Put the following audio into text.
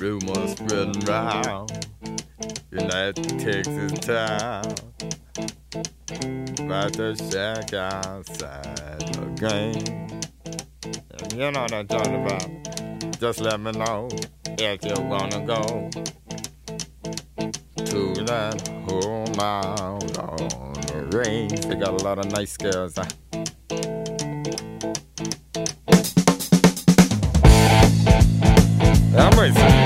rumors spreading round in that Texas town about the shack outside the game. And you know what I'm talking about. Just let me know if you wanna go to that home out on the range. They got a lot of nice girls. I'm racing.